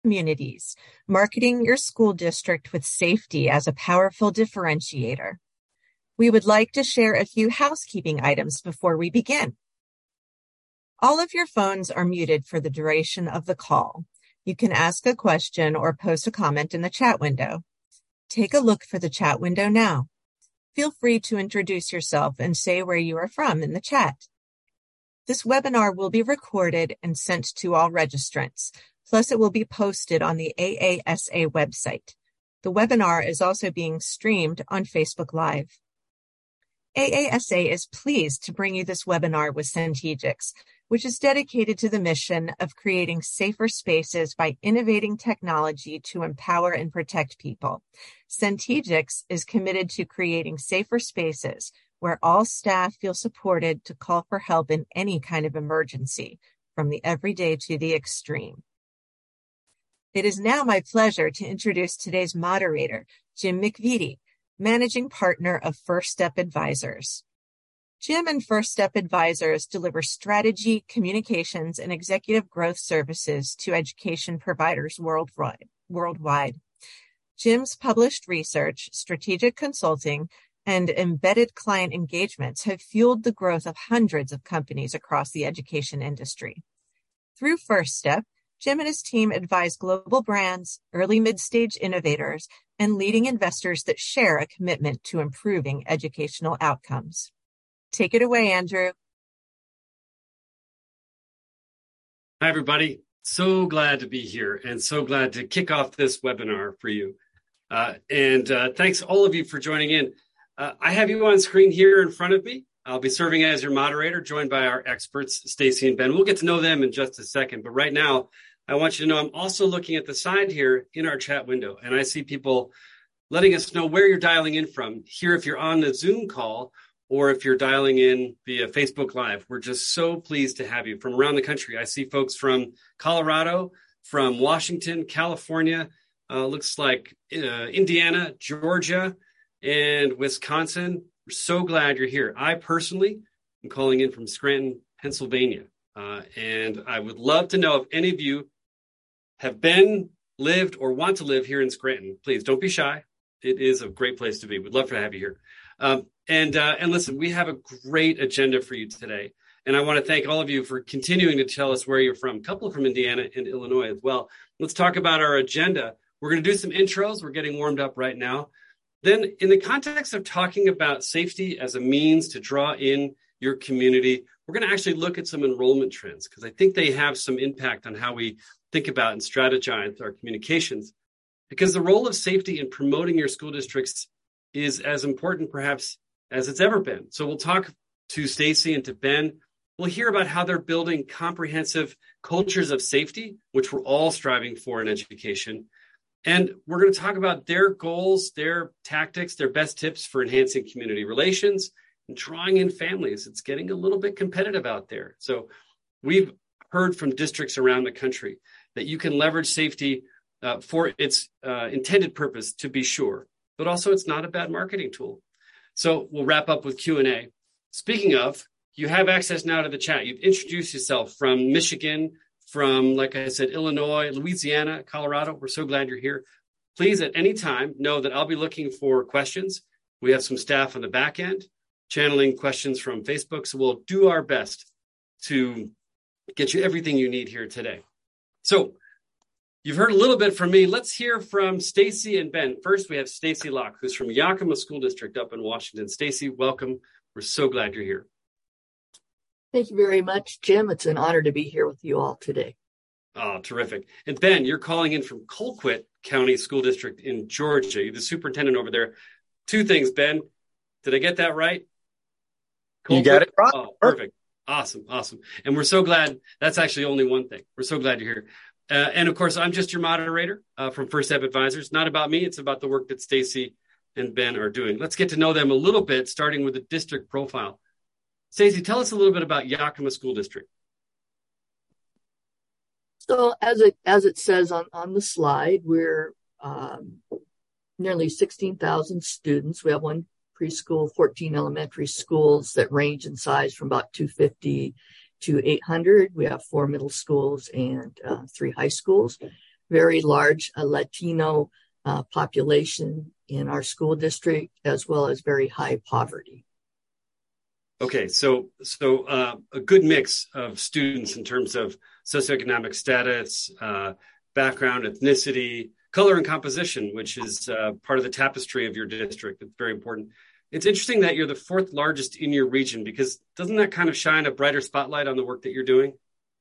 communities, marketing your school district with safety as a powerful differentiator. We would like to share a few housekeeping items before we begin. All of your phones are muted for the duration of the call. You can ask a question or post a comment in the chat window. Take a look for the chat window now. Feel free to introduce yourself and say where you are from in the chat. This webinar will be recorded and sent to all registrants. Plus, it will be posted on the AASA website. The webinar is also being streamed on Facebook Live. AASA is pleased to bring you this webinar with Centegix, which is dedicated to the mission of creating safer spaces by innovating technology to empower and protect people. Centegix is committed to creating safer spaces where all staff feel supported to call for help in any kind of emergency, from the everyday to the extreme. It is now my pleasure to introduce today's moderator, Jim McVitie, Managing Partner of First Step Advisors. Jim and First Step Advisors deliver strategy, communications, and executive growth services to education providers worldwide. Jim's published research, strategic consulting, and embedded client engagements have fueled the growth of hundreds of companies across the education industry. Through First Step, Jim and his team advise global brands, early mid-stage innovators, and leading investors that share a commitment to improving educational outcomes. Take it away, Andrew. Hi, everybody. So glad to be here and so glad to kick off this webinar for you. Thanks all of you for joining in. I have you on screen here in front of me. I'll be serving as your moderator, joined by our experts, Stacy and Ben. We'll get to know them in just a second. But right now, I want you to know I'm also looking at the side here in our chat window, and I see people letting us know where you're dialing in from. Here, if you're on the Zoom call, or if you're dialing in via Facebook Live. We're just so pleased to have you from around the country. I see folks from Colorado, from Washington, California, looks like Indiana, Georgia, and Wisconsin. We're so glad you're here. I personally am calling in from Scranton, Pennsylvania. And I would love to know if any of you have been, lived, or want to live here in Scranton. Please don't be shy. It is a great place to be. We'd love to have you here. And listen, we have a great agenda for you today. And I want to thank all of you for continuing to tell us where you're from. A couple from Indiana and Illinois as well. Let's talk about our agenda. We're going to do some intros. We're getting warmed up right now. Then in the context of talking about safety as a means to draw in your community, we're going to actually look at some enrollment trends because I think they have some impact on how we think about and strategize our communications. Because the role of safety in promoting your school districts is as important perhaps as it's ever been. So we'll talk to Stacy and to Ben. We'll hear about how they're building comprehensive cultures of safety, which we're all striving for in education. And we're going to talk about their goals, their tactics, their best tips for enhancing community relations and drawing in families. It's getting a little bit competitive out there. So we've heard from districts around the country that you can leverage safety for its intended purpose, to be sure, but also it's not a bad marketing tool. So we'll wrap up with Q&A. Speaking of, you have access now to the chat. You've introduced yourself from Michigan, from, like I said, Illinois, Louisiana, Colorado. We're so glad you're here. Please, at any time, know that I'll be looking for questions. We have some staff on the back end channeling questions from Facebook, so we'll do our best to get you everything you need here today. So you've heard a little bit from me. Let's hear from Stacy and Ben. First, we have Stacy Locke, who's from Yakima School District up in Washington. Stacy, welcome. We're so glad you're here. Thank you very much, Jim. It's an honor to be here with you all today. Oh, terrific. And Ben, you're calling in from Colquitt County School District in Georgia. You're the superintendent over there. Two things, Ben. Did I get that right? Colquitt? You got it right. Oh, perfect. Awesome. And we're so glad. That's actually only one thing. We're so glad you're here. And of course, I'm just your moderator from First Step Advisors. Not about me. It's about the work that Stacy and Ben are doing. Let's get to know them a little bit, starting with the district profile. Stacy, tell us a little bit about Yakima School District. So as it says on the slide, we're nearly 16,000 students. We have one preschool, 14 elementary schools that range in size from about 250 to 800. We have 4 middle schools and 3 high schools. very large Latino population in our school district, as well as very high poverty. Okay, so a good mix of students in terms of socioeconomic status, background, ethnicity, color, and composition, which is part of the tapestry of your district. It's very important. It's interesting that you're the fourth largest in your region, because doesn't that kind of shine a brighter spotlight on the work that you're doing?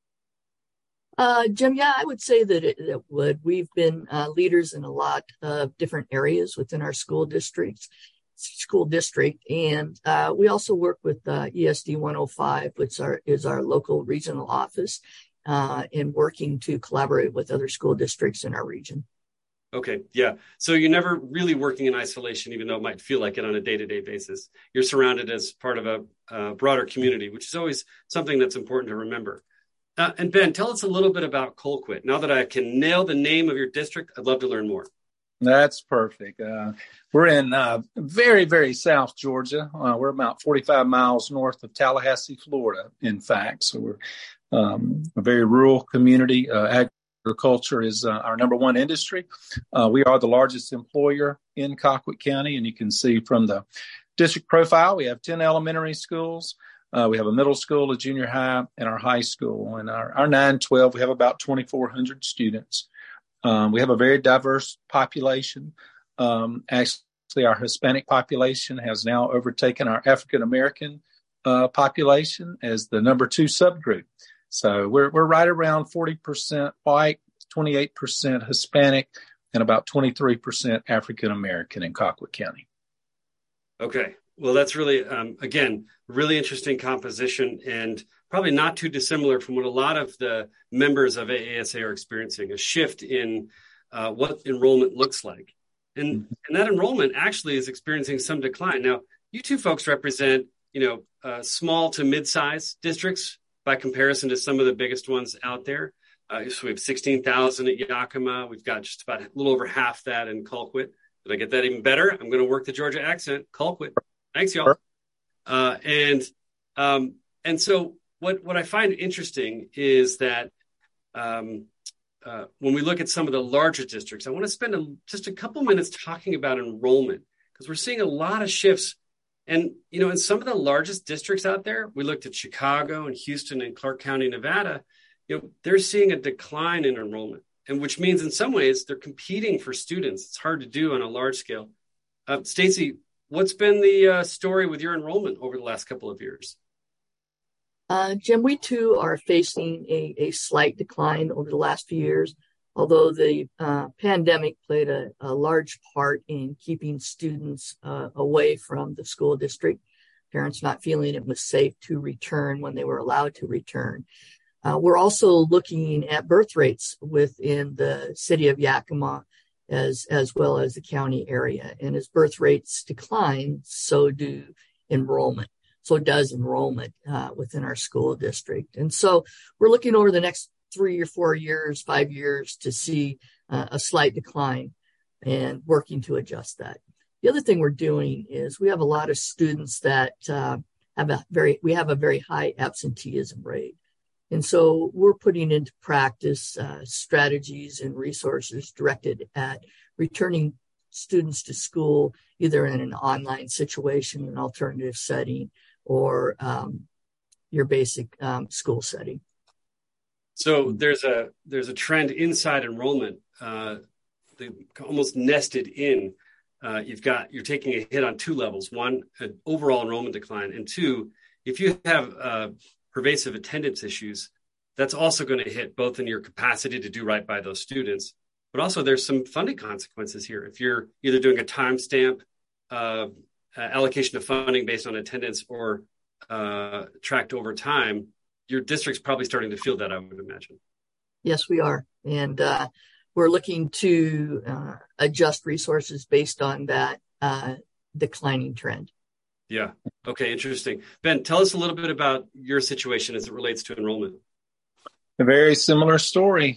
Jim, yeah, I would say that it would. We've been leaders in a lot of different areas within our school district, and we also work with ESD 105, which is our local regional office, in working to collaborate with other school districts in our region. Okay, yeah. So you're never really working in isolation, even though it might feel like it on a day-to-day basis. You're surrounded as part of a broader community, which is always something that's important to remember. And Ben, tell us a little bit about Colquitt. Now that I can nail the name of your district, I'd love to learn more. That's perfect. We're in very, very South Georgia. We're about 45 miles north of Tallahassee, Florida, in fact. So we're a very rural community. Agriculture is our number one industry. We are the largest employer in Colquitt County, and you can see from the district profile, we have 10 elementary schools. We have a middle school, a junior high, and our high school. And our 9-12, we have about 2,400 students. We have a very diverse population. Actually, our Hispanic population has now overtaken our African-American population as the number 2 subgroup. So we're right around 40% white, 28% Hispanic, and about 23% African-American in Colquitt County. Okay. Well, that's really, again, really interesting composition, and probably not too dissimilar from what a lot of the members of AASA are experiencing, a shift in what enrollment looks like. And that enrollment actually is experiencing some decline. Now, you two folks represent, small to mid-size districts by comparison to some of the biggest ones out there. So we have 16,000 at Yakima. We've got just about a little over half that in Colquitt. Did I get that even better? I'm going to work the Georgia accent. Colquitt. Thanks, y'all. And so what I find interesting is that when we look at some of the larger districts, I want to spend just a couple minutes talking about enrollment, because we're seeing a lot of shifts. And, in some of the largest districts out there, we looked at Chicago and Houston and Clark County, Nevada, they're seeing a decline in enrollment, and which means in some ways they're competing for students. It's hard to do on a large scale. Stacy, what's been the story with your enrollment over the last couple of years? Jim, we too are facing a slight decline over the last few years, although the pandemic played a large part in keeping students away from the school district, parents not feeling it was safe to return when they were allowed to return. We're also looking at birth rates within the city of Yakima, as well as the county area. And as birth rates decline, so does enrollment within our school district. And so we're looking over the next 3 or 4 years, 5 years to see a slight decline and working to adjust that. The other thing we're doing is we have a lot of students that have a very high absenteeism rate. And so we're putting into practice strategies and resources directed at returning students to school, either in an online situation, an alternative setting, or your basic school setting. So there's a trend inside enrollment, almost nested in. You're taking a hit on 2 levels: one, an overall enrollment decline, and 2, if you have pervasive attendance issues, that's also going to hit both in your capacity to do right by those students, but also there's some funding consequences here. If you're either doing a timestamp allocation of funding based on attendance or tracked over time, your district's probably starting to feel that, I would imagine. Yes, we are. And we're looking to adjust resources based on that declining trend. Yeah. Okay. Interesting. Ben, tell us a little bit about your situation as it relates to enrollment. A very similar story.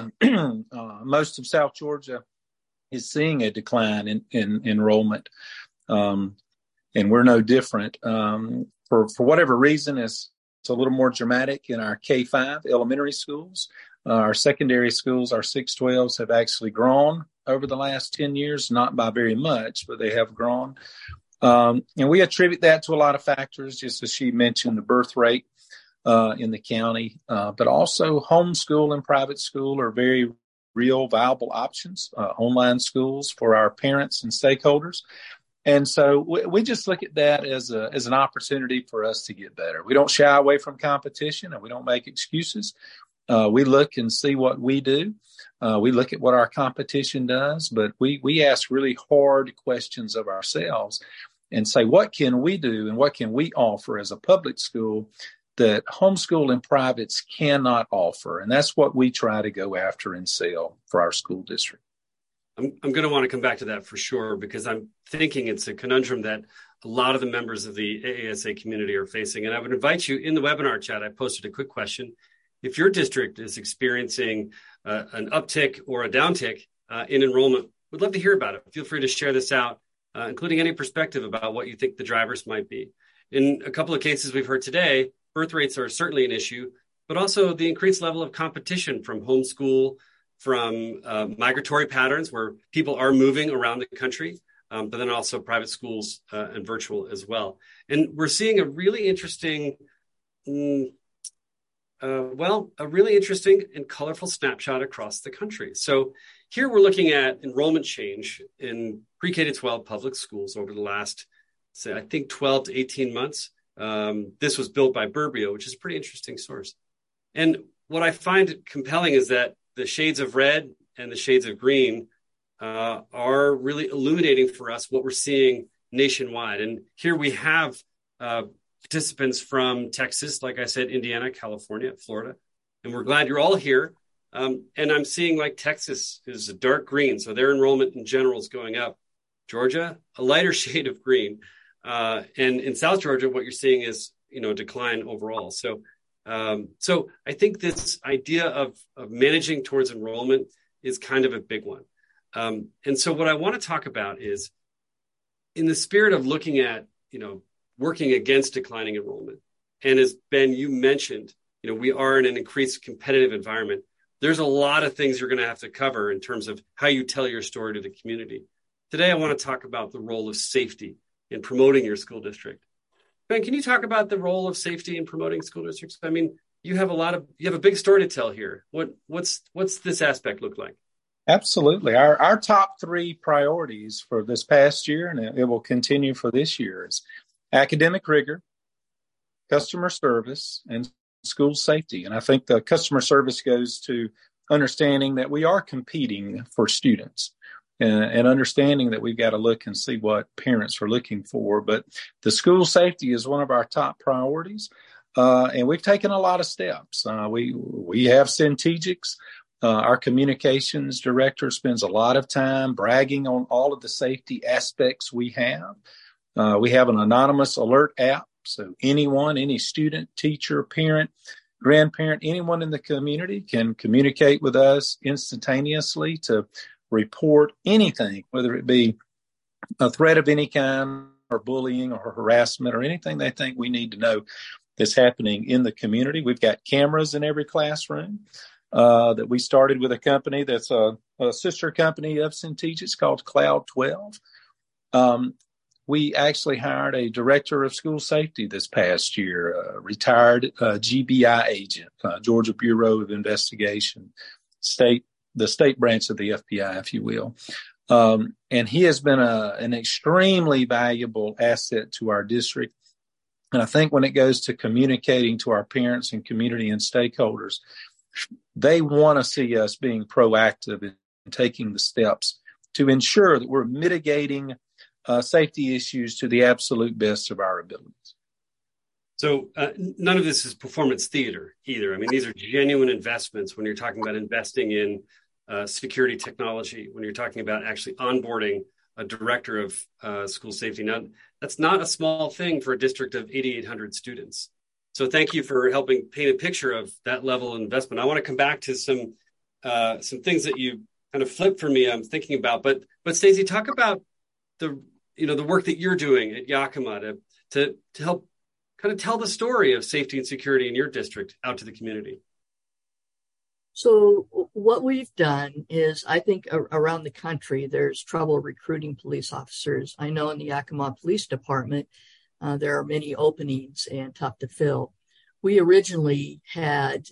Most of South Georgia is seeing a decline in enrollment, and we're no different. For whatever reason, it's a little more dramatic in our K-5 elementary schools. Our secondary schools, our 612s, have actually grown over the last 10 years, not by very much, but they have grown. And we attribute that to a lot of factors, just as she mentioned, the birth rate in the county, but also homeschool and private school are very real viable options, online schools for our parents and stakeholders. And so we just look at that as an opportunity for us to get better. We don't shy away from competition and we don't make excuses. We look and see what we do. We look at what our competition does, but we ask really hard questions of ourselves and say, what can we do and what can we offer as a public school that homeschool and privates cannot offer? And that's what we try to go after and sell for our school district. I'm going to want to come back to that for sure, because I'm thinking it's a conundrum that a lot of the members of the AASA community are facing. And I would invite you in the webinar chat, I posted a quick question. If your district is experiencing an uptick or a downtick in enrollment, we'd love to hear about it. Feel free to share this out, including any perspective about what you think the drivers might be. In a couple of cases we've heard today, birth rates are certainly an issue, but also the increased level of competition from homeschool, from migratory patterns where people are moving around the country, but then also private schools and virtual as well. And we're seeing a really interesting, and colorful snapshot across the country. So here we're looking at enrollment change in pre-K to 12 public schools over the last, say, I think 12 to 18 months. This was built by Burbio, which is a pretty interesting source. And what I find compelling is that the shades of red and the shades of green are really illuminating for us what we're seeing nationwide. And here we have participants from Texas, like I said, Indiana, California, Florida. And we're glad you're all here. And I'm seeing like Texas is a dark green, so their enrollment in general is going up. Georgia, a lighter shade of green. And in South Georgia, what you're seeing is, decline overall. So I think this idea of managing towards enrollment is kind of a big one. And so what I want to talk about is, in the spirit of looking at, working against declining enrollment. And as Ben, you mentioned, we are in an increased competitive environment. There's a lot of things you're going to have to cover in terms of how you tell your story to the community. Today, I want to talk about the role of safety in promoting your school district. Ben, can you talk about the role of safety in promoting school districts? I mean, you have a big story to tell here. What's this aspect look like? Absolutely. Our top three priorities for this past year, and it will continue for this year, is academic rigor, customer service, and school safety. And I think the customer service goes to understanding that we are competing for students. And understanding that we've got to look and see what parents are looking for. But the school safety is one of our top priorities, and we've taken a lot of steps. We have Centegix. Our communications director spends a lot of time bragging on all of the safety aspects we have. We have an anonymous alert app, so anyone, any student, teacher, parent, grandparent, anyone in the community can communicate with us instantaneously to report anything, whether it be a threat of any kind or bullying or harassment or anything they think we need to know that's happening in the community. We've got cameras in every classroom that we started with a company that's a sister company of Centegix called Cloud 12. We actually hired a director of school safety this past year, a retired GBI agent, Georgia Bureau of Investigation, the state branch of the FBI, if you will. And he has been an extremely valuable asset to our district. And I think when it goes to communicating to our parents and community and stakeholders, they want to see us being proactive and taking the steps to ensure that we're mitigating safety issues to the absolute best of our abilities. So none of this is performance theater either. I mean, these are genuine investments when you're talking about investing in security technology, when you're talking about actually onboarding a director of school safety. Now, that's not a small thing for a district of 8,800 students. So thank you for helping paint a picture of that level of investment. I want to come back to some things that you kind of flipped for me. I'm thinking about, but Stacey, talk about the work that you're doing at Yakima to help kind of tell the story of safety and security in your district out to the community. So what we've done is, I think around the country, there's trouble recruiting police officers. I know in the Yakima Police Department, there are many openings and tough to fill. We originally had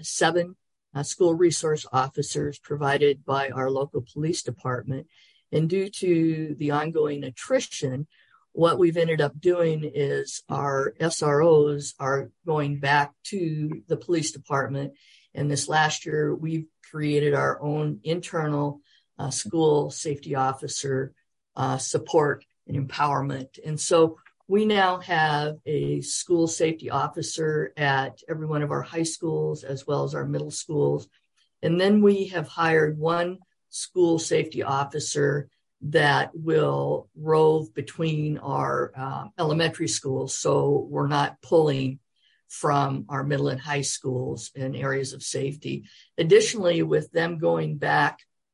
7 school resource officers provided by our local police department. And due to the ongoing attrition, what we've ended up doing is our SROs are going back to the police department. And this last year, we've created our own internal school safety officer support and empowerment. And so we now have a school safety officer at every one of our high schools as well as our middle schools. And then we have hired one school safety officer that will rove between our elementary schools. So we're not pulling from our middle and high schools in areas of safety. Additionally, with them going back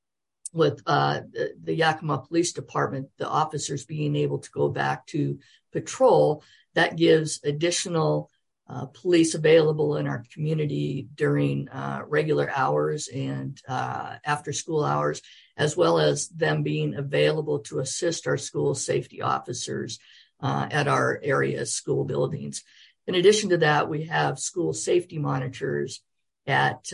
with the Yakima Police Department, the officers being able to go back to patrol, that gives additional police available in our community during regular hours and after school hours, as well as them being available to assist our school safety officers at our area school buildings. In addition to that, we have school safety monitors at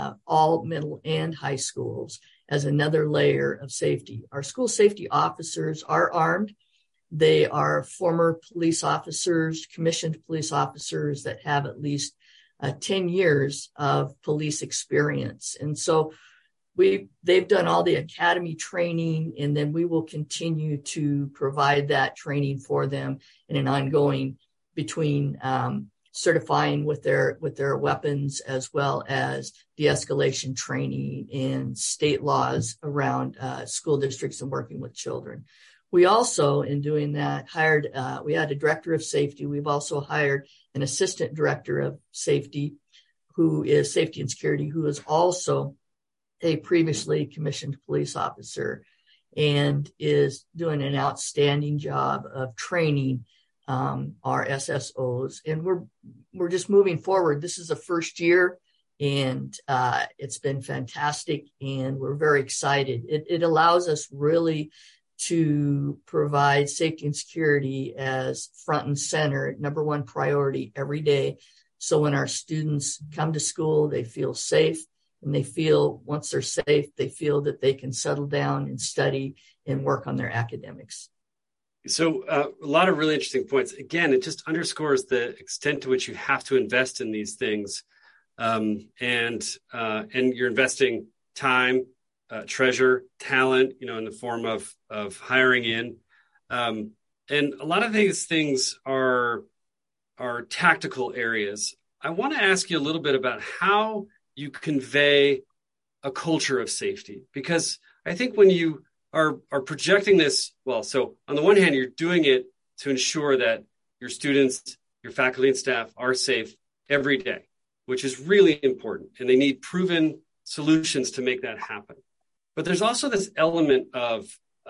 all middle and high schools as another layer of safety. Our school safety officers are armed. They are former police officers, commissioned police officers that have at least 10 years of police experience. And so they've done all the academy training, and then we will continue to provide that training for them in an ongoing between certifying with their weapons, as well as de-escalation training and state laws around school districts and working with children. We also, in doing that, we had a director of safety. We've also hired an assistant director of safety, who is safety and security, who is also a previously commissioned police officer and is doing an outstanding job of training our SSOs. And we're just moving forward. This is the first year, and it's been fantastic, and we're very excited. It allows us really to provide safety and security as front and center, number one priority every day. So when our students come to school, they feel safe, and they feel, once they're safe, they feel that they can settle down and study and work on their academics. So a lot of really interesting points. Again, it just underscores the extent to which you have to invest in these things. And you're investing time, treasure, talent, in the form of hiring in. And a lot of these things are tactical areas. I want to ask you a little bit about how you convey a culture of safety, because I think when you are projecting this, so on the one hand, you're doing it to ensure that your students, your faculty and staff are safe every day, which is really important. And they need proven solutions to make that happen. But there's also this element of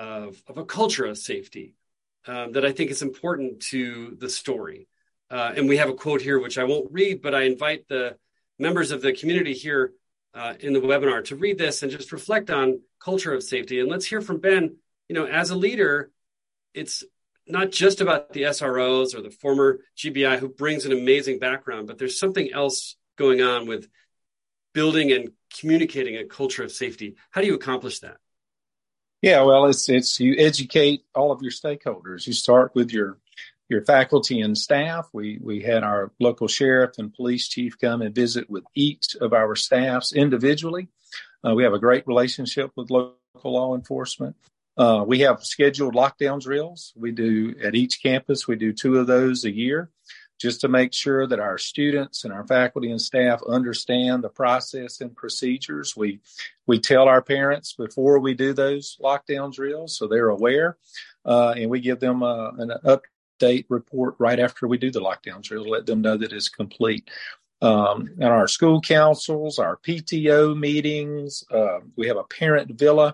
a culture of safety that I think is important to the story. And we have a quote here, which I won't read, but I invite the members of the community here in the webinar to read this and just reflect on culture of safety. And let's hear from Ben. As a leader, it's not just about the SROs or the former GBI who brings an amazing background, but there's something else going on with building and communicating a culture of safety. How do you accomplish that? Yeah, well, it's you educate all of your stakeholders. You start with your faculty and staff. We had our local sheriff and police chief come and visit with each of our staffs individually. We have a great relationship with local law enforcement. We have scheduled lockdown drills. We do at each campus. We do 2 of those a year, just to make sure that our students and our faculty and staff understand the process and procedures. We tell our parents before we do those lockdown drills, so they're aware, and we give them an update report right after we do the lockdown drill, let them know that it's complete. And our school councils, our PTO meetings, we have a parent villa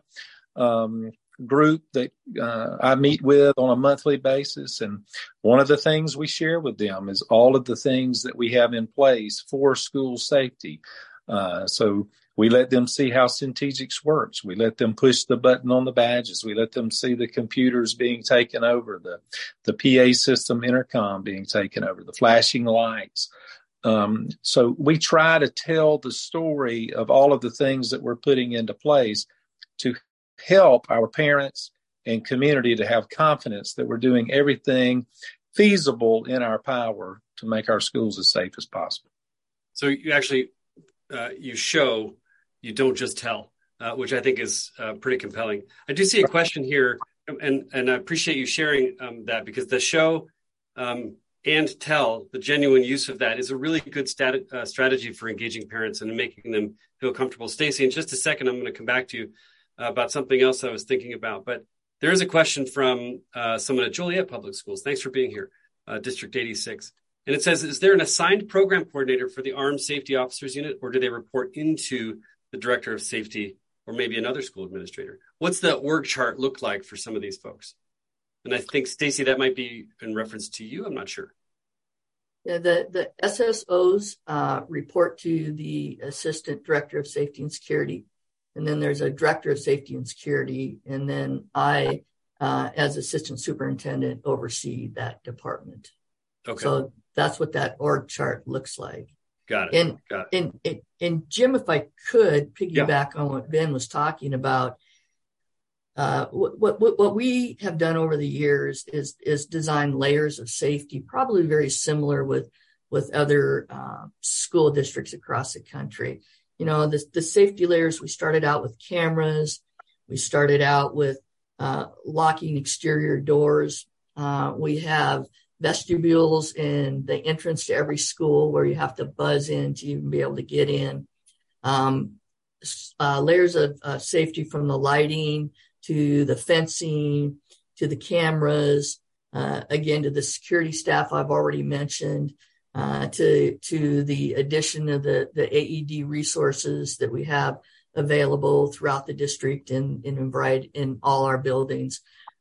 group that I meet with on a monthly basis. And one of the things we share with them is all of the things that we have in place for school safety. So we let them see how Centegix works. We let them push the button on the badges. We let them see the computers being taken over, the PA system intercom being taken over, the flashing lights. So we try to tell the story of all of the things that we're putting into place to help our parents and community to have confidence that we're doing everything feasible in our power to make our schools as safe as possible. So you actually, you show, you don't just tell, which I think is pretty compelling. I do see a question here, and I appreciate you sharing that, because the show and tell, the genuine use of that, is a really good strategy for engaging parents and making them feel comfortable. Stacy, in just a second, I'm going to come back to you about something else I was thinking about. But there is a question from someone at Joliet Public Schools. Thanks for being here, District 86. And it says, is there an assigned program coordinator for the Armed Safety Officers Unit, or do they report into the Director of Safety or maybe another school administrator? What's the org chart look like for some of these folks? And I think, Stacy, that might be in reference to you. I'm not sure. Yeah, the SSOs report to the Assistant Director of Safety and Security. And then there's a Director of Safety and Security. And then I, as Assistant Superintendent, oversee that department. Okay. So that's what that org chart looks like. Got it. And Jim, if I could piggyback on what Ben was talking about, what we have done over the years is design layers of safety, probably very similar with other school districts across the country. You know, the safety layers, we started out with cameras. We started out with locking exterior doors. We have vestibules in the entrance to every school where you have to buzz in to even be able to get in. Layers of safety from the lighting to the fencing to the cameras, again, to the security staff I've already mentioned, to the addition of the AED resources that we have available throughout the district and in all our buildings.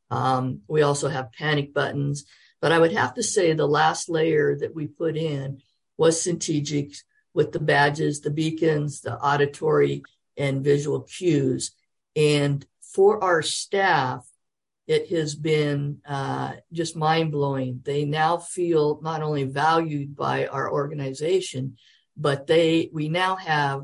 We also have panic buttons. But I would have to say the last layer that we put in was Centegix, with the badges, the beacons, the auditory and visual cues. And for our staff, it has been just mind-blowing. They now feel not only valued by our organization, but we now have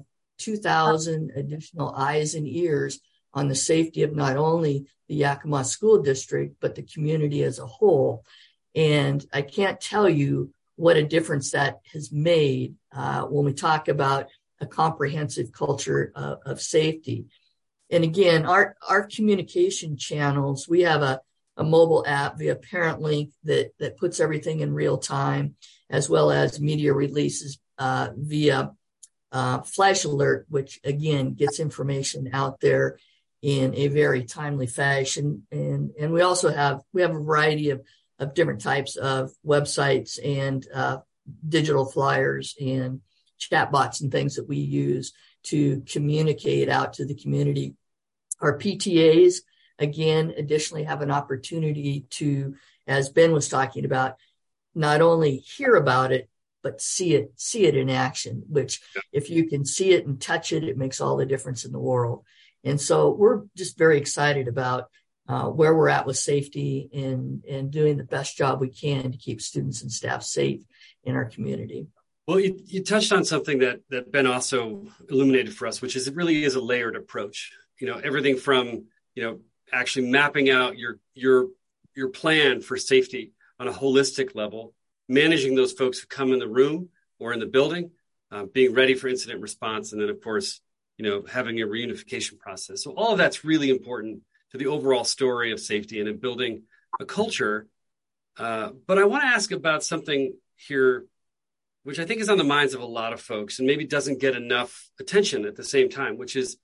2,000 additional eyes and ears on the safety of not only the Yakima School District, but the community as a whole. And I can't tell you what a difference that has made when we talk about a comprehensive culture of safety. And again, our communication channels, we have a mobile app via ParentLink that puts everything in real time, as well as media releases via Flash Alert, which again gets information out there in a very timely fashion. And we also have a variety of different types of websites and digital flyers and chatbots and things that we use to communicate out to the community. Our PTAs, again, additionally have an opportunity to, as Ben was talking about, not only hear about it, but see it in action, which if you can see it and touch it, it makes all the difference in the world. And so we're just very excited about where we're at with safety and doing the best job we can to keep students and staff safe in our community. Well, you touched on something that Ben also illuminated for us, which is it really is a layered approach. You know, everything from, actually mapping out your plan for safety on a holistic level, managing those folks who come in the room or in the building, being ready for incident response, and then, of course, having a reunification process. So all of that's really important to the overall story of safety and in building a culture. But I want to ask about something here, which I think is on the minds of a lot of folks and maybe doesn't get enough attention at the same time, which is,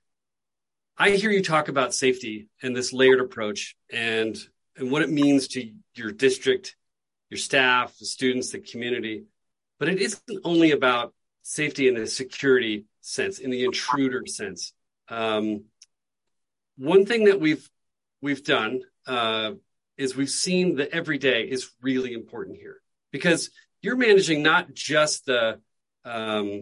I hear you talk about safety and this layered approach and what it means to your district, your staff, the students, the community. But it isn't only about safety in the security sense, in the intruder sense. One thing that we've done is we've seen that every day is really important here, because you're managing not just the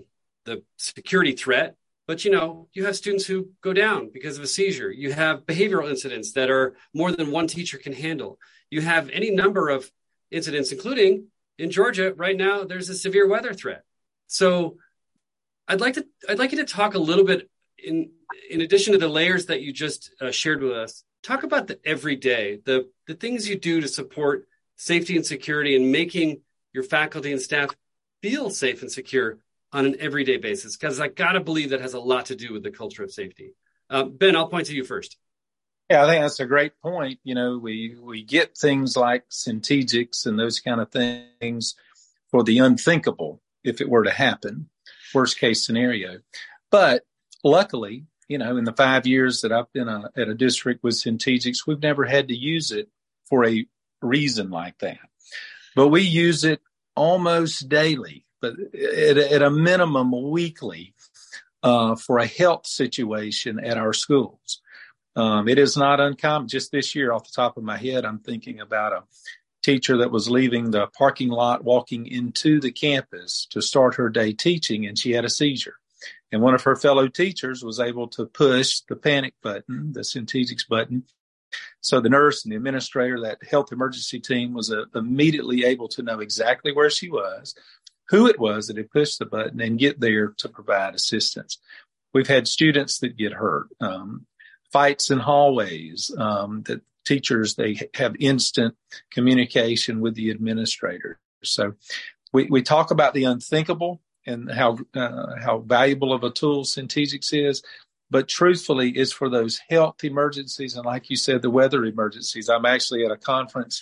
the security threat, but you have students who go down because of a seizure. You have behavioral incidents that are more than one teacher can handle. You have any number of incidents, including in Georgia right now, there's a severe weather threat. So I'd like you to talk a little bit in addition to the layers that you just shared with us. Talk about the everyday, the things you do to support safety and security and making your faculty and staff feel safe and secure on an everyday basis, because I got to believe that has a lot to do with the culture of safety. Ben, I'll point to you first. Yeah, I think that's a great point. We get things like Centegix and those kind of things for the unthinkable if it were to happen, worst case scenario. But luckily, in the 5 years that I've been at a district with Centegix, we've never had to use it for a reason like that. But we use it almost daily, but at a minimum weekly, for a health situation at our schools. It is not uncommon. Just this year, off the top of my head, I'm thinking about a teacher that was leaving the parking lot, walking into the campus to start her day teaching, and she had a seizure. And one of her fellow teachers was able to push the panic button, the Centegix button. So the nurse and the administrator, that health emergency team, was immediately able to know exactly where she was, who it was that had pushed the button, and get there to provide assistance. We've had students that get hurt, fights in hallways, that teachers, they have instant communication with the administrator. So we talk about the unthinkable and how valuable of a tool Centegix is. But truthfully, it's for those health emergencies. And like you said, the weather emergencies. I'm actually at a conference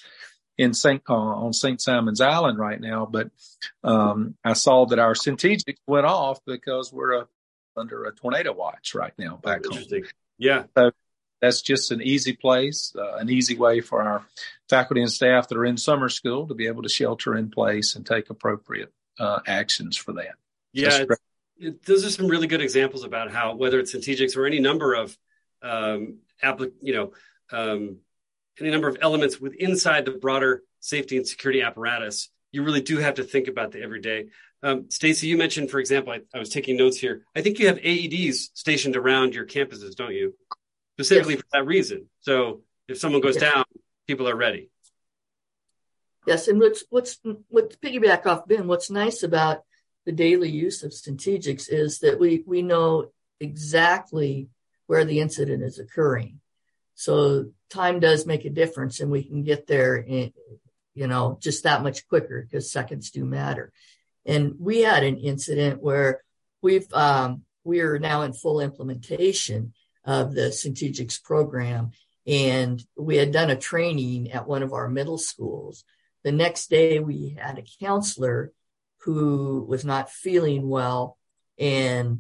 on St. Simon's Island right now, but I saw that our Centegix went off because we're under a tornado watch right now back home. Interesting. Yeah. So that's just an easy place, an easy way for our faculty and staff that are in summer school to be able to shelter in place and take appropriate actions for that. Yeah. Those are some really good examples about how, whether it's Centegix or any number of any number of elements inside the broader safety and security apparatus, you really do have to think about the everyday. Stacy, you mentioned, for example, I was taking notes here. I think you have AEDs stationed around your campuses, don't you? Specifically for that reason. So if someone goes down, people are ready. Yes, and what's piggyback off Ben, what's nice about the daily use of Centegix is that we know exactly where the incident is occurring. So time does make a difference, and we can get there in, just that much quicker, because seconds do matter. And we had an incident where we are now in full implementation of the Centegix program, and we had done a training at one of our middle schools. The next day, we had a counselor who was not feeling well and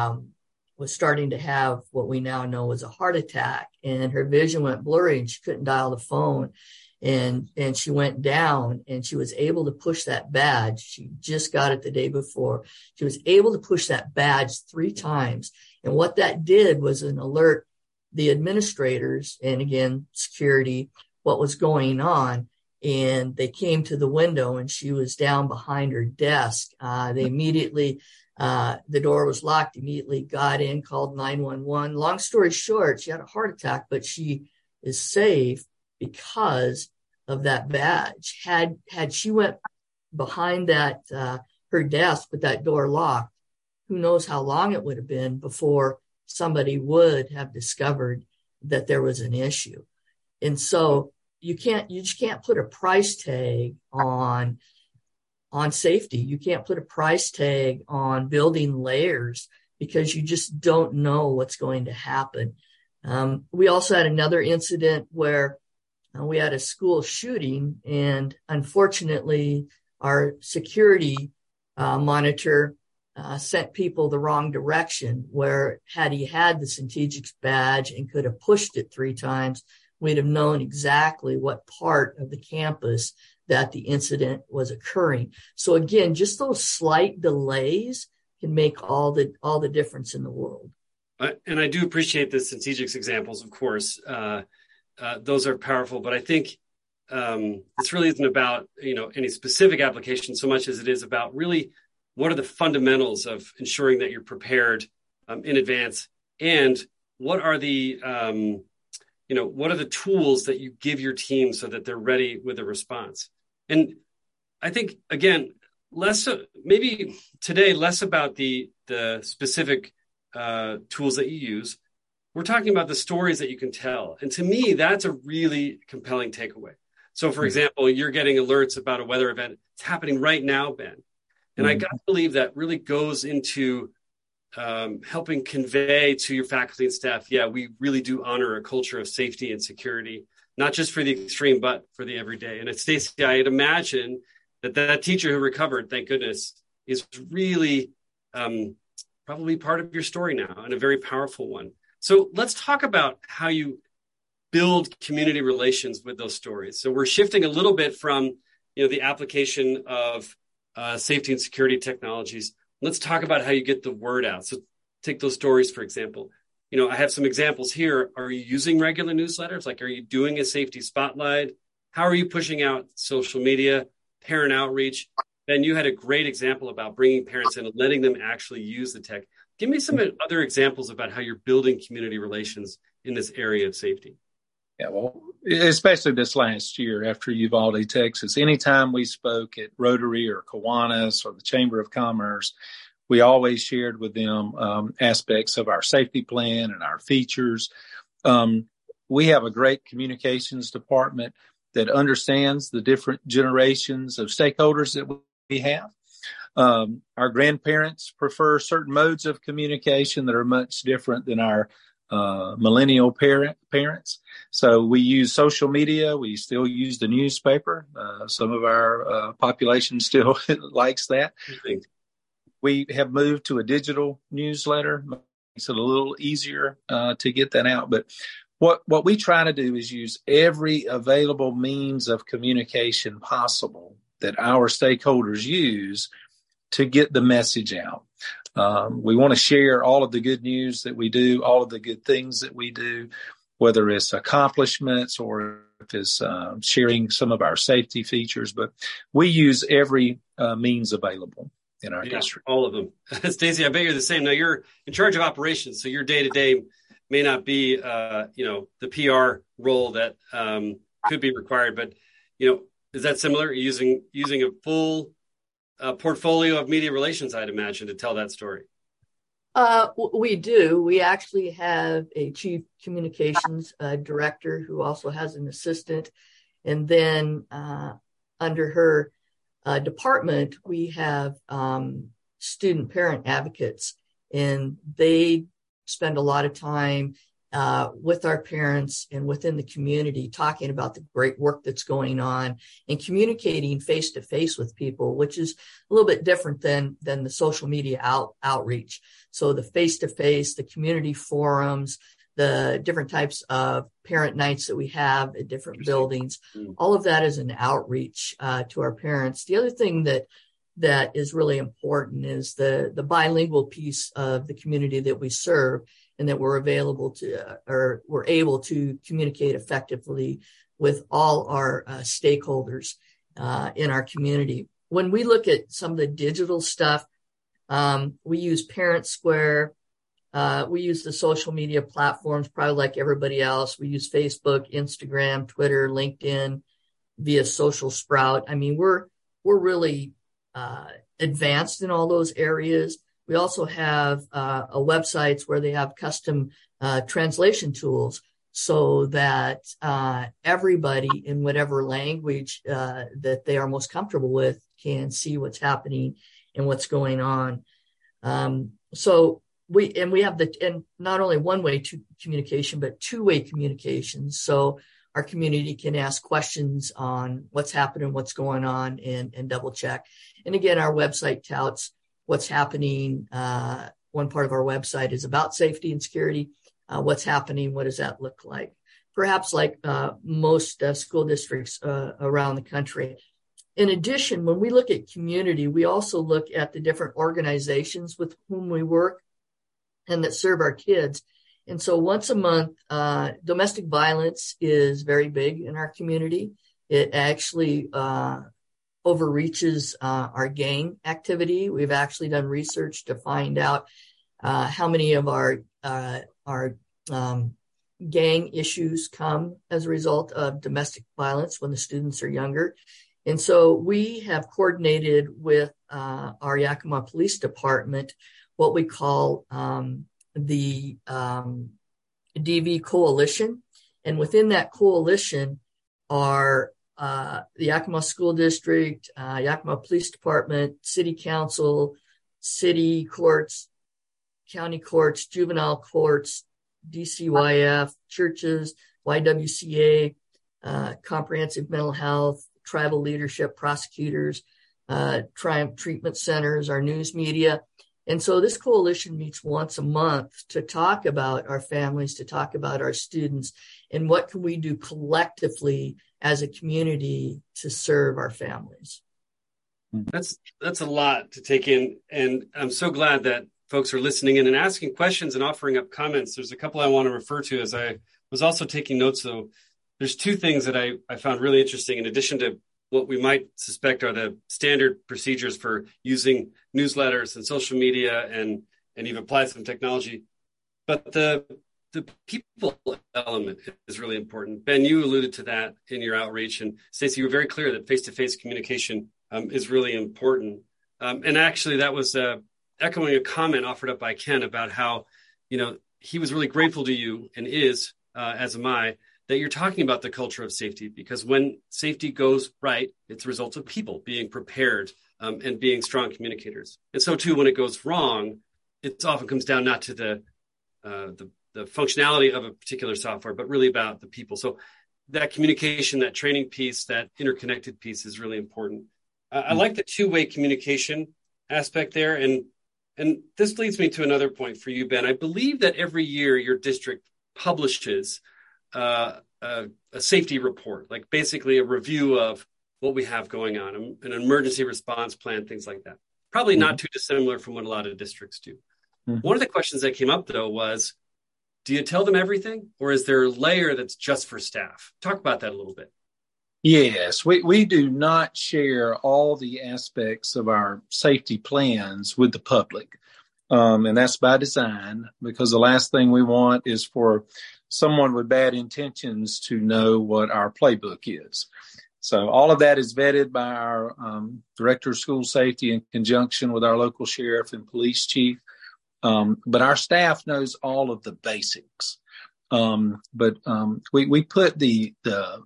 was starting to have what we now know was a heart attack, and her vision went blurry and she couldn't dial the phone, and she went down, and she was able to push that badge. She just got it the day before. She was able to push that badge 3 times. And what that did was an alert the administrators and, again, security, what was going on. And they came to the window, and she was down behind her desk. They immediately, the door was locked, immediately got in, called 911. Long story short, she had a heart attack, but she is safe because of that badge. Had she went behind that, her desk with that door locked, who knows how long it would have been before somebody would have discovered that there was an issue. And so you just can't put a price tag on safety. You can't put a price tag on building layers, because you just don't know what's going to happen. We also had another incident where we had a school shooting, and unfortunately our security monitor sent people the wrong direction, where had he had the Centegix badge and could have pushed it 3 times, we'd have known exactly what part of the campus that the incident was occurring. So again, just those slight delays can make all the difference in the world. And I do appreciate the Centegix examples, of course. Those are powerful, but I think this really isn't about any specific application so much as it is about really what are the fundamentals of ensuring that you're prepared in advance, and what are the what are the tools that you give your team so that they're ready with a response? And I think, again, maybe today, less about the specific tools that you use. We're talking about the stories that you can tell. And to me, that's a really compelling takeaway. So, for example, you're getting alerts about a weather event. It's happening right now, Ben. And I got to believe that really goes into helping convey to your faculty and staff, yeah, we really do honor a culture of safety and security, not just for the extreme, but for the everyday. And Stacey, I'd imagine that teacher who recovered, thank goodness, is really probably part of your story now, and a very powerful one. So let's talk about how you build community relations with those stories. So we're shifting a little bit from the application of safety and security technologies. Let's talk about how you get the word out. So take those stories, for example. I have some examples here. Are you using regular newsletters? Like, are you doing a safety spotlight? How are you pushing out social media, parent outreach? Ben, you had a great example about bringing parents in and letting them actually use the tech. Give me some other examples about how you're building community relations in this area of safety. Yeah, well, especially this last year after Uvalde, Texas, anytime we spoke at Rotary or Kiwanis or the Chamber of Commerce, we always shared with them aspects of our safety plan and our features. We have a great communications department that understands the different generations of stakeholders that we have. Our grandparents prefer certain modes of communication that are much different than our millennial parents. So we use social media. We still use the newspaper. Some of our population still likes that. We have moved to a digital newsletter. Makes it a little easier to get that out. But what we try to do is use every available means of communication possible that our stakeholders use to get the message out. We want to share all of the good news that we do, all of the good things that we do, whether it's accomplishments or if it's sharing some of our safety features. But we use every means available in our district. All of them. Stacey, I bet you're the same. Now, you're in charge of operations, so your day-to-day may not be, the PR role that could be required. But, is that similar? Using a full portfolio of media relations, I'd imagine, to tell that story. We do. We actually have a chief communications director who also has an assistant. And then under her department, we have student parent advocates, and they spend a lot of time with our parents and within the community, talking about the great work that's going on and communicating face to face with people, which is a little bit different than the social media outreach. So the face to face, the community forums, the different types of parent nights that we have at different buildings, all of that is an outreach to our parents. The other thing that is really important is the bilingual piece of the community that we serve, and that we're able to communicate effectively with all our stakeholders in our community. When we look at some of the digital stuff, we use Parent Square. We use the social media platforms, probably like everybody else. We use Facebook, Instagram, Twitter, LinkedIn, via Social Sprout. I mean, we're really advanced in all those areas. We also have websites where they have custom translation tools so that everybody in whatever language that they are most comfortable with can see what's happening and what's going on. So we have and not only one-way communication, but two-way communication. So our community can ask questions on what's happening, what's going on, and double check. And again, our website touts what's happening. One part of our website is about safety and security. What's happening? What does that look like? Perhaps like most school districts around the country. In addition, when we look at community, we also look at the different organizations with whom we work and that serve our kids. And so once a month, domestic violence is very big in our community. It actually overreaches our gang activity. We've actually done research to find out how many of our gang issues come as a result of domestic violence when the students are younger. And so we have coordinated with our Yakima Police Department what we call the DV Coalition. And within that coalition are the Yakima School District, Yakima Police Department, City Council, city courts, county courts, juvenile courts, DCYF, churches, YWCA, comprehensive mental health, tribal leadership, prosecutors, Triumph treatment centers, our news media. And so this coalition meets once a month to talk about our families, to talk about our students, and what can we do collectively as a community to serve our families. That's a lot to take in. And I'm so glad that folks are listening in and asking questions and offering up comments. There's a couple I want to refer to as I was also taking notes, though. There's two things that I found really interesting, in addition to what we might suspect are the standard procedures for using newsletters and social media and even apply some technology. But the people element is really important. Ben, you alluded to that in your outreach, and Stacey, you were very clear that face-to-face communication is really important. And actually, that was echoing a comment offered up by Ken about how, he was really grateful to you and is, as am I, that you're talking about the culture of safety, because when safety goes right, it's a result of people being prepared and being strong communicators. And so too, when it goes wrong, it often comes down not to the functionality of a particular software, but really about the people. So that communication, that training piece, that interconnected piece is really important. I like the two-way communication aspect there. And this leads me to another point for you, Ben. I believe that every year your district publishes a safety report, like basically a review of what we have going on, an emergency response plan, things like that. Probably not too dissimilar from what a lot of districts do. One of the questions that came up, though, was, do you tell them everything, or is there a layer that's just for staff? Talk about that a little bit. Yes, we do not share all the aspects of our safety plans with the public. And that's by design, because the last thing we want is for someone with bad intentions to know what our playbook is. So all of that is vetted by our director of school safety in conjunction with our local sheriff and police chief. But our staff knows all of the basics. But we put the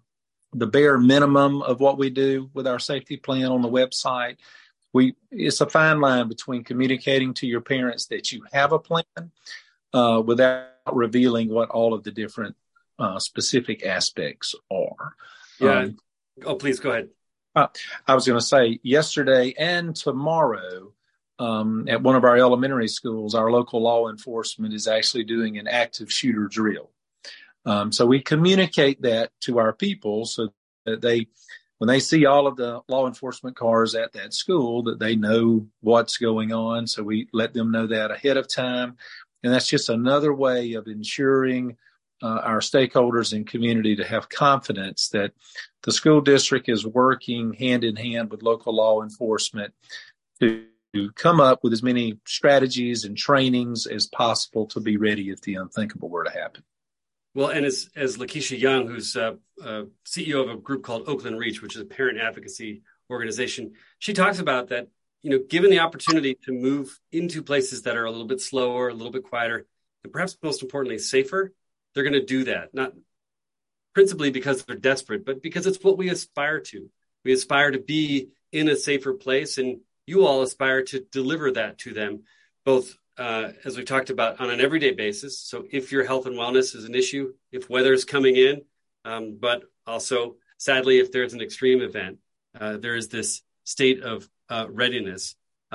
bare minimum of what we do with our safety plan on the website. It's a fine line between communicating to your parents that you have a plan without revealing what all of the different specific aspects are. Yeah. Please go ahead. I was going to say, yesterday and tomorrow at one of our elementary schools, our local law enforcement is actually doing an active shooter drill. So we communicate that to our people so that when they see all of the law enforcement cars at that school, that they know what's going on. So we let them know that ahead of time. And that's just another way of ensuring our stakeholders and community to have confidence that the school district is working hand in hand with local law enforcement to come up with as many strategies and trainings as possible to be ready if the unthinkable were to happen. Well, and as Lakeisha Young, who's CEO of a group called Oakland Reach, which is a parent advocacy organization, she talks about that, given the opportunity to move into places that are a little bit slower, a little bit quieter, and perhaps most importantly, safer, they're going to do that, not principally because they're desperate, but because it's what we aspire to. We aspire to be in a safer place, and you all aspire to deliver that to them, both as we talked about, on an everyday basis. So if your health and wellness is an issue, if weather is coming in, but also, sadly, if there's an extreme event, there is this state of readiness.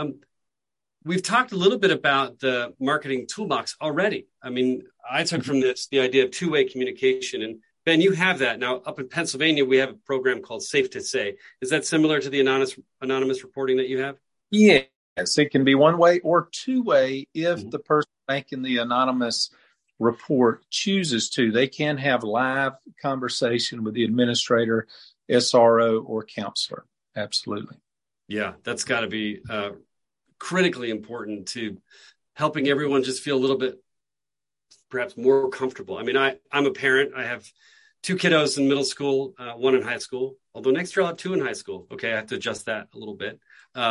We've talked a little bit about the marketing toolbox already. I mean, I took from this the idea of two-way communication. And Ben, you have that. Now, up in Pennsylvania, we have a program called Safe to Say. Is that similar to the anonymous reporting that you have? Yes, it can be one way or two way if the person making the anonymous report chooses to. They can have live conversation with the administrator, SRO, or counselor. Absolutely. Yeah, that's got to be critically important to helping everyone just feel a little bit perhaps more comfortable. I mean, I'm a parent. I have 2 kiddos in middle school, 1 in high school, although next year I'll have 2 in high school. Okay, I have to adjust that a little bit.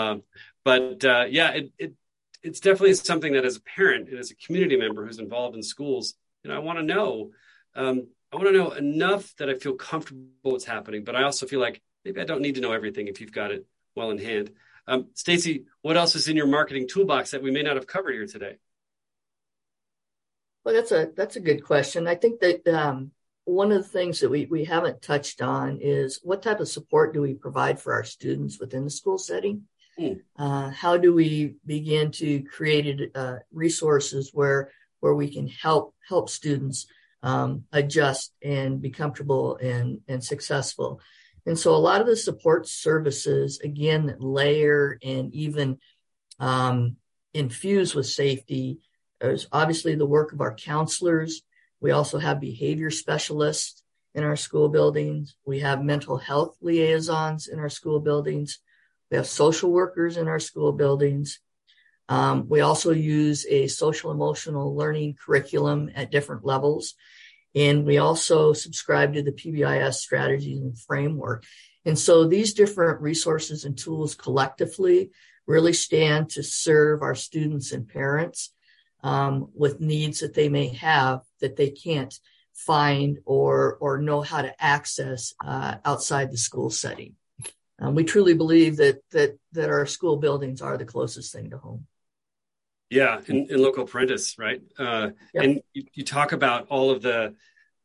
It's definitely something that as a parent and as a community member who's involved in schools, I want to know. I want to know enough that I feel comfortable what's happening, but I also feel like maybe I don't need to know everything if you've got it well in hand. Stacy, what else is in your marketing toolbox that we may not have covered here today? Well, that's a good question. I think that one of the things that we haven't touched on is what type of support do we provide for our students within the school setting? How do we begin to create resources where we can help students adjust and be comfortable and successful? And so a lot of the support services, again, that layer and even infuse with safety. There's obviously the work of our counselors. We also have behavior specialists in our school buildings. We have mental health liaisons in our school buildings. We have social workers in our school buildings. We also use a social emotional learning curriculum at different levels. And we also subscribe to the PBIS strategies and framework. And so these different resources and tools collectively really stand to serve our students and parents with needs that they may have that they can't find or know how to access outside the school setting. We truly believe that our school buildings are the closest thing to home. Yeah, in loco parentis, right? Yep. And you talk about all of the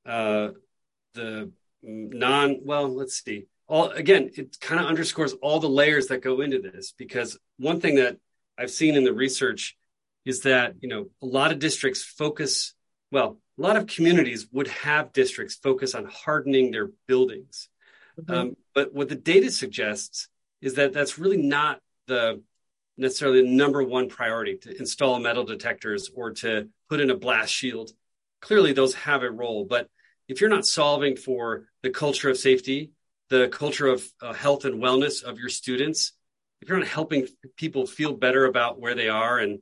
let's see. Again, it kind of underscores all the layers that go into this, because one thing that I've seen in the research is that, a lot of districts a lot of communities would have districts focus on hardening their buildings. Mm-hmm. But what the data suggests is that that's really not necessarily the number one priority, to install metal detectors or to put in a blast shield. Clearly, those have a role. But if you're not solving for the culture of safety, the culture of health and wellness of your students, if you're not helping people feel better about where they are and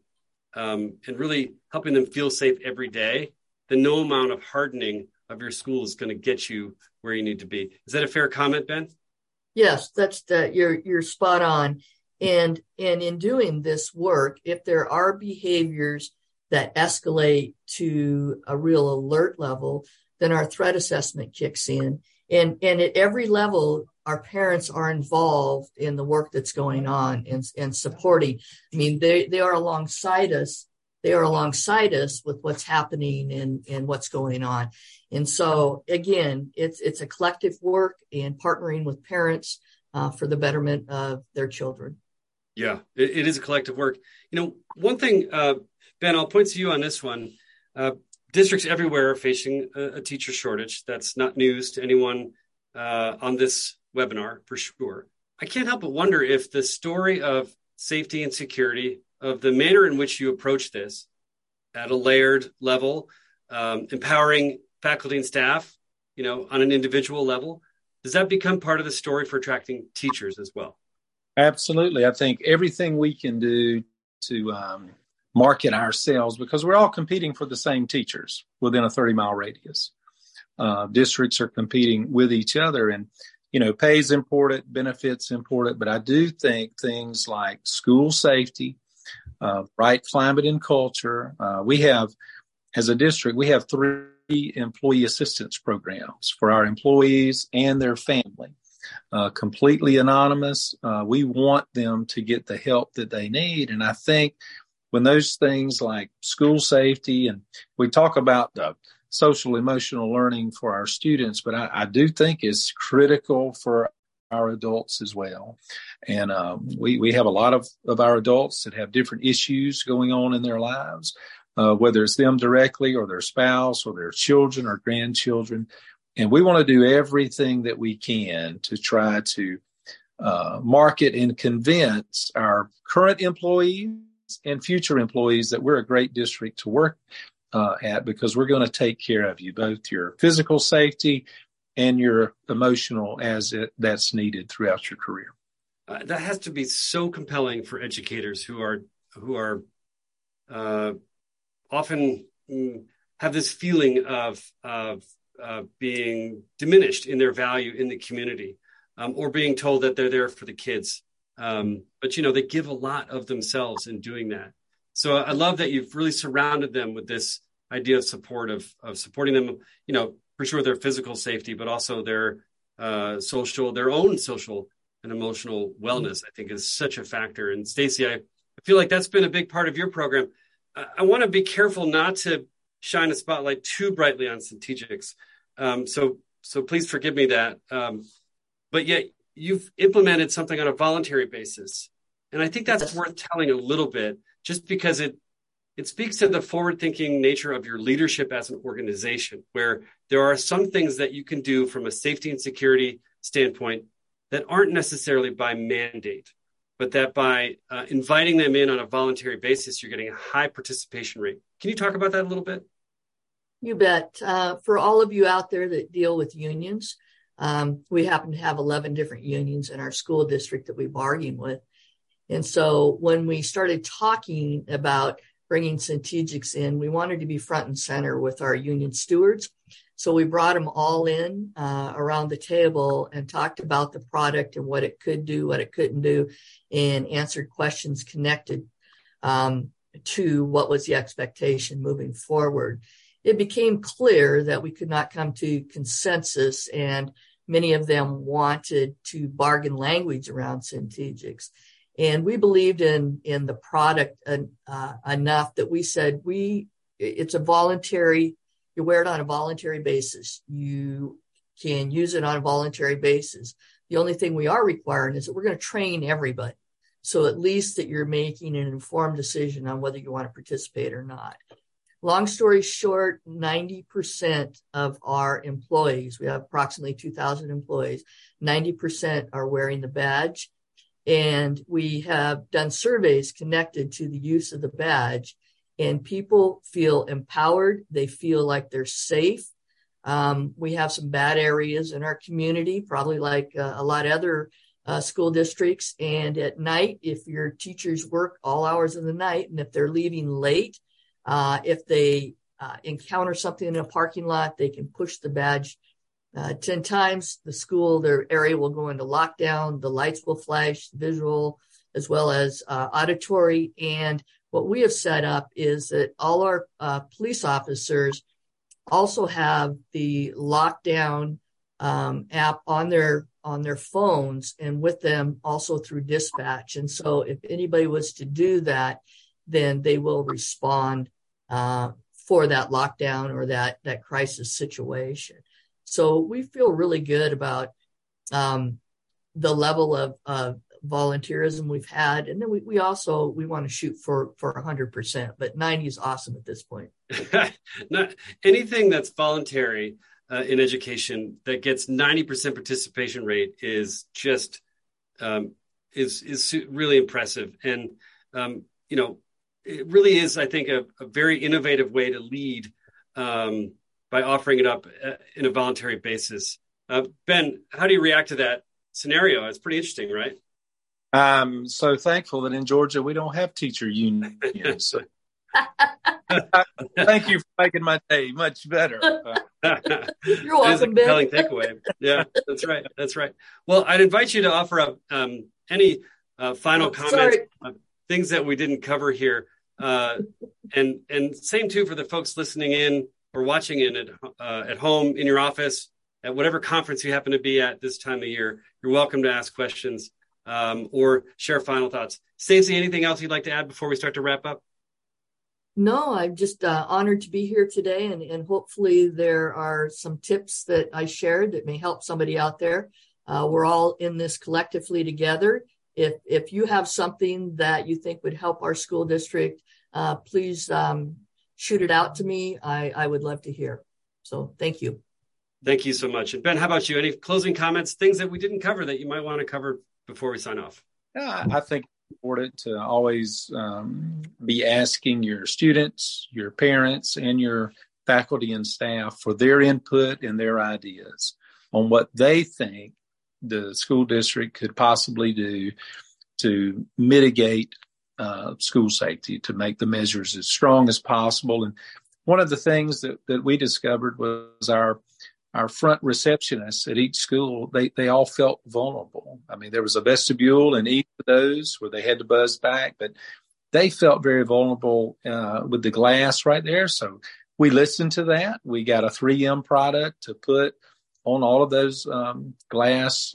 really helping them feel safe every day, then no amount of hardening of your school is going to get you where you need to be. Is that a fair comment, Ben? Yes, you're spot on. And in doing this work, if there are behaviors that escalate to a real alert level, then our threat assessment kicks in. And at every level, our parents are involved in the work that's going on and supporting. I mean, they are alongside us. They are alongside us with what's happening and what's going on. And so, again, it's a collective work and partnering with parents for the betterment of their children. Yeah, it is a collective work. One thing, Ben, I'll point to you on this one. Districts everywhere are facing a teacher shortage. That's not news to anyone on this webinar, for sure. I can't help but wonder if the story of safety and security, of the manner in which you approach this at a layered level, empowering faculty and staff, on an individual level, does that become part of the story for attracting teachers as well? Absolutely. I think everything we can do to market ourselves, because we're all competing for the same teachers within a 30-mile radius. Districts are competing with each other, and, pay is important, benefits important, but I do think things like school safety, right climate and culture. We have, as a district, we have 3 employee assistance programs for our employees and their family. Completely anonymous. We want them to get the help that they need. And I think when those things like school safety, and we talk about the social emotional learning for our students, but I do think it's critical for our adults as well. And we have a lot of our adults that have different issues going on in their lives, whether it's them directly or their spouse or their children or grandchildren. And we want to do everything that we can to try to market and convince our current employees and future employees that we're a great district to work at, because we're going to take care of you, both your physical safety and your emotional that's needed throughout your career. that has to be so compelling for educators who are often have this feeling of being diminished in their value in the community, or being told that they're there for the kids. But, they give a lot of themselves in doing that. So I love that you've really surrounded them with this idea of support, of supporting them, for sure their physical safety, but also their own social and emotional wellness, I think, is such a factor. And Stacy, I feel like that's been a big part of your program. I want to be careful not to shine a spotlight too brightly on Centegix. So please forgive me that. But yet you've implemented something on a voluntary basis. And I think that's worth telling a little bit, just because it speaks to the forward-thinking nature of your leadership as an organization, where there are some things that you can do from a safety and security standpoint that aren't necessarily by mandate, but that by inviting them in on a voluntary basis, you're getting a high participation rate. Can you talk about that a little bit? You bet. For all of you out there that deal with unions, we happen to have 11 different unions in our school district that we bargain with. And so when we started talking about bringing Centegix in, we wanted to be front and center with our union stewards. So we brought them all in around the table and talked about the product and what it could do, what it couldn't do, and answered questions connected to what was the expectation moving forward. It became clear that we could not come to consensus, and many of them wanted to bargain language around Centegix. And we believed in the product enough that we said it's a voluntary. You wear it on a voluntary basis. You can use it on a voluntary basis. The only thing we are requiring is that we're going to train everybody. So at least that you're making an informed decision on whether you want to participate or not. Long story short, 90% of our employees, we have approximately 2,000 employees, 90% are wearing the badge. And we have done surveys connected to the use of the badge, and people feel empowered. They feel like they're safe. We have some bad areas in our community, probably like a lot of other school districts. And at night, if your teachers work all hours of the night, and if they're leaving late, if they encounter something in a parking lot, they can push the badge 10 times. Their area will go into lockdown. The lights will flash, visual as well as auditory. And what we have set up is that all our police officers also have the lockdown app on their phones, and with them also through dispatch. And so if anybody was to do that, then they will respond for that lockdown or that crisis situation. So we feel really good about the level of volunteerism we've had. And then we want to shoot for 100%, but 90 is awesome at this point. Not anything that's voluntary in education that gets 90% participation rate is just is really impressive. And, it really is, I think, a very innovative way to lead by offering it up in a voluntary basis. Ben, how do you react to that scenario? It's pretty interesting, right? I'm so thankful that in Georgia we don't have teacher unions. Thank you for making my day much better. You're welcome, that is a compelling takeaway. Yeah, that's right. That's right. Well, I'd invite you to offer up any final comments, things that we didn't cover here. And same too for the folks listening in or watching in at home, in your office, at whatever conference you happen to be at this time of year. You're welcome to ask questions or share final thoughts. Stacey, anything else you'd like to add before we start to wrap up? No, I'm just honored to be here today, and hopefully there are some tips that I shared that may help somebody out there. We're all in this collectively together. If you have something that you think would help our school district, please shoot it out to me. I would love to hear. So thank you. Thank you so much. And Ben, how about you? Any closing comments, things that we didn't cover that you might want to cover before we sign off? I think it's important to always be asking your students, your parents, and your faculty and staff for their input and their ideas on what they think the school district could possibly do to mitigate school safety, to make the measures as strong as possible. And one of the things that we discovered was our front receptionists at each school, they all felt vulnerable. I mean, there was a vestibule in each of those where they had to buzz back, but they felt very vulnerable with the glass right there. So we listened to that. We got a 3M product to put on all of those glass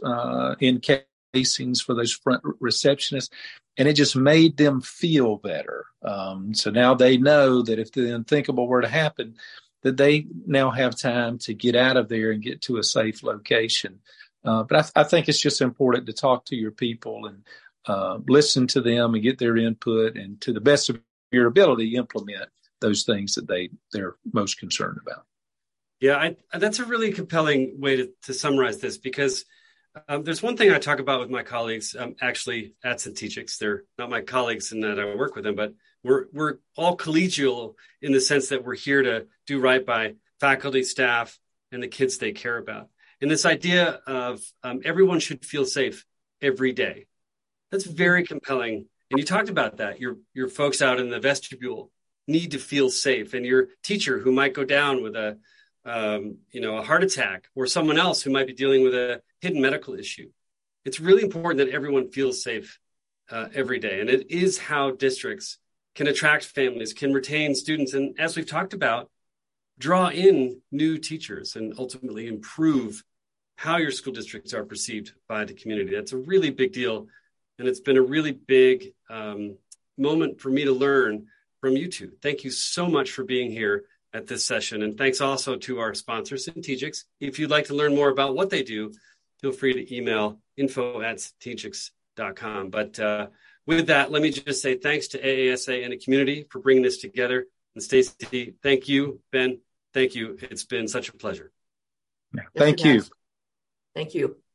encasings for those front receptionists, and it just made them feel better. So now they know that if the unthinkable were to happen, that they now have time to get out of there and get to a safe location. But I think it's just important to talk to your people and listen to them and get their input, and to the best of your ability, implement those things that they're most concerned about. Yeah, that's a really compelling way to summarize this, because there's one thing I talk about with my colleagues, actually at Centegix. They're not my colleagues in that I work with them, but we're all collegial in the sense that we're here to do right by faculty, staff, and the kids they care about. And this idea of everyone should feel safe every day, that's very compelling. And you talked about that. Your folks out in the vestibule need to feel safe, and your teacher who might go down with a heart attack, or someone else who might be dealing with a hidden medical issue. It's really important that everyone feels safe every day. And it is how districts can attract families, can retain students, and as we've talked about, draw in new teachers and ultimately improve how your school districts are perceived by the community. That's a really big deal. And it's been a really big moment for me to learn from you two. Thank you so much for being here at this session. And thanks also to our sponsor, Centegix. If you'd like to learn more about what they do, feel free to email info@centegix.com. But with that, let me just say thanks to AASA and the community for bringing this together. And Stacy, thank you. Ben, thank you. It's been such a pleasure. Thank you. Thank you.